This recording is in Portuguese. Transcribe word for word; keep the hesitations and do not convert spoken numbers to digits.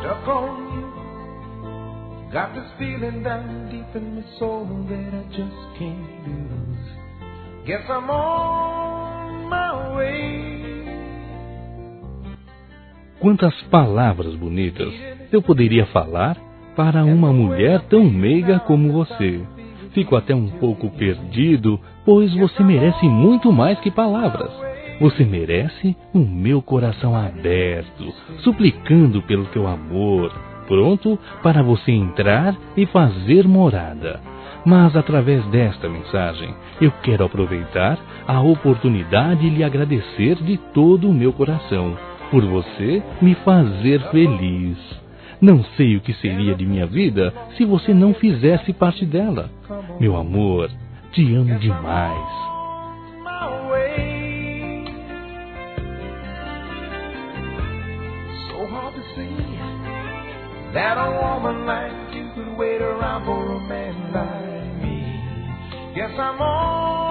stuck on you. Got this feeling down deep in my soul that I just can't lose. Guess I'm on my way. Quantas palavras bonitas eu poderia falar para uma mulher tão meiga como você. Fico até um pouco perdido, pois você merece muito mais que palavras. Você merece o meu coração aberto, suplicando pelo teu amor, pronto para você entrar e fazer morada. Mas através desta mensagem, eu quero aproveitar a oportunidade e lhe agradecer de todo o meu coração, por você me fazer feliz. Não sei o que seria de minha vida se você não fizesse parte dela. Meu amor, te amo demais. That a woman like you could wait around for a man like me. Guess I'm on